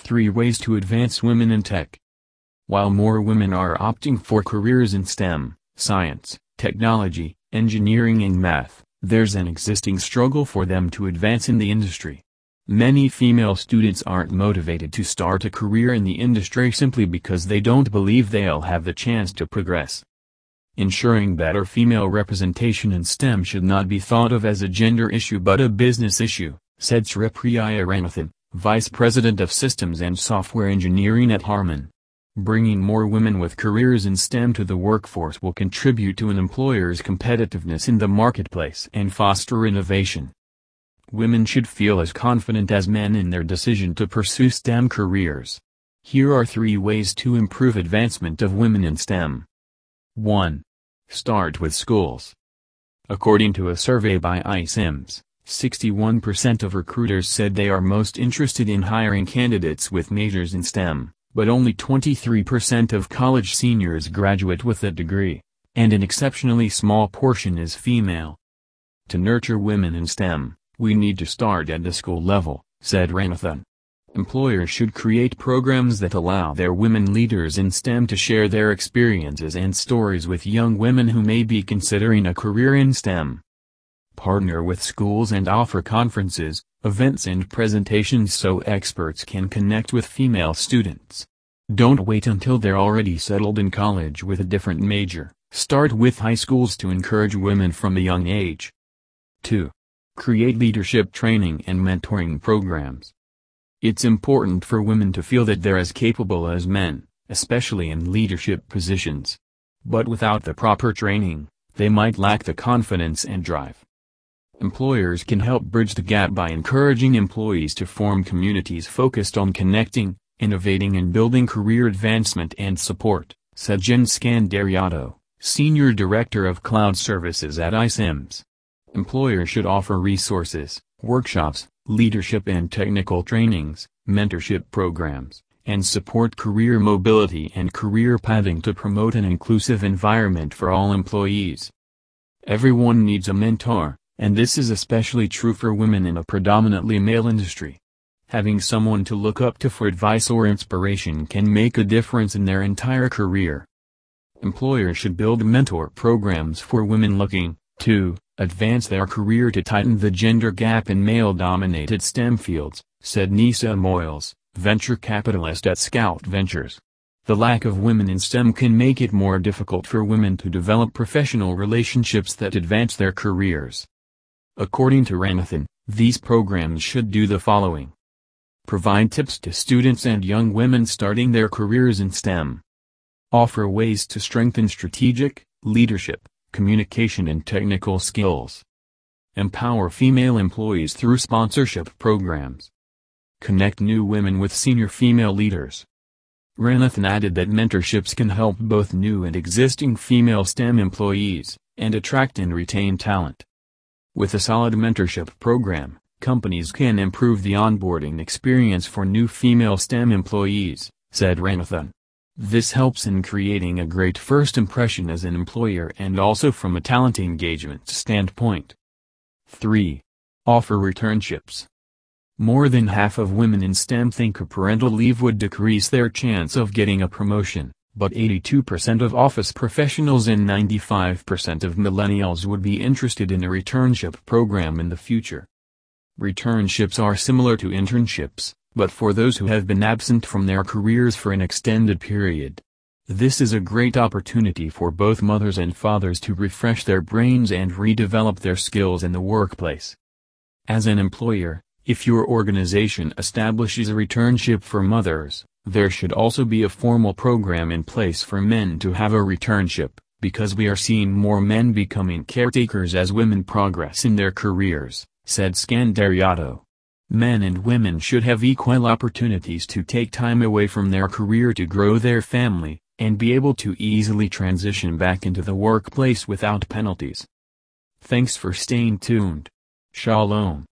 3 ways to advance women in tech. While more women are opting for careers in STEM, science, technology, engineering and math, there's an existing struggle for them to advance in the industry. Many female students aren't motivated to start a career in the industry simply because they don't believe they'll have the chance to progress. Ensuring better female representation in STEM should not be thought of as a gender issue but a business issue, said Sripriya Ranathan, Vice President of Systems and Software Engineering at Harman. Bringing more women with careers in STEM to the workforce will contribute to an employer's competitiveness in the marketplace and foster innovation. Women should feel as confident as men in their decision to pursue STEM careers. Here are 3 ways to improve advancement of women in STEM. 1. Start with schools. According to a survey by iCIMS, 61% of recruiters said they are most interested in hiring candidates with majors in STEM, but only 23% of college seniors graduate with a degree, and an exceptionally small portion is female. To nurture women in STEM, we need to start at the school level, said Ranathan. Employers should create programs that allow their women leaders in STEM to share their experiences and stories with young women who may be considering a career in STEM. Partner with schools and offer conferences, events and presentations so experts can connect with female students. Don't wait until they're already settled in college with a different major. Start with high schools to encourage women from a young age. 2. Create leadership training and mentoring programs. It's important for women to feel that they're as capable as men, especially in leadership positions. But without the proper training, they might lack the confidence and drive. Employers can help bridge the gap by encouraging employees to form communities focused on connecting, innovating and building career advancement and support, said Jen Scandariato, Senior Director of Cloud Services at iCIMS. Employers should offer resources, workshops, leadership and technical trainings, mentorship programs, and support career mobility and career pathing to promote an inclusive environment for all employees. Everyone needs a mentor, and this is especially true for women in a predominantly male industry. Having someone to look up to for advice or inspiration can make a difference in their entire career. Employers should build mentor programs for women looking to advance their career to tighten the gender gap in male-dominated STEM fields, said Nisa Moyles, venture capitalist at Scout Ventures. The lack of women in STEM can make it more difficult for women to develop professional relationships that advance their careers. According to Ranathan, these programs should do the following. Provide tips to students and young women starting their careers in STEM. Offer ways to strengthen strategic, leadership, communication and technical skills. Empower female employees through sponsorship programs. Connect new women with senior female leaders. Ranathan added that mentorships can help both new and existing female STEM employees, and attract and retain talent. With a solid mentorship program, companies can improve the onboarding experience for new female STEM employees, said Ranathan. This helps in creating a great first impression as an employer and also from a talent engagement standpoint. 3. Offer returnships. More than half of women in STEM think a parental leave would decrease their chance of getting a promotion, but 82% of office professionals and 95% of millennials would be interested in a returnship program in the future. Returnships are similar to internships, but for those who have been absent from their careers for an extended period. This is a great opportunity for both mothers and fathers to refresh their brains and redevelop their skills in the workplace. As an employer, if your organization establishes a returnship for mothers, there should also be a formal program in place for men to have a returnship, because we are seeing more men becoming caretakers as women progress in their careers, said Scandariato. Men and women should have equal opportunities to take time away from their career to grow their family, and be able to easily transition back into the workplace without penalties. Thanks for staying tuned. Shalom.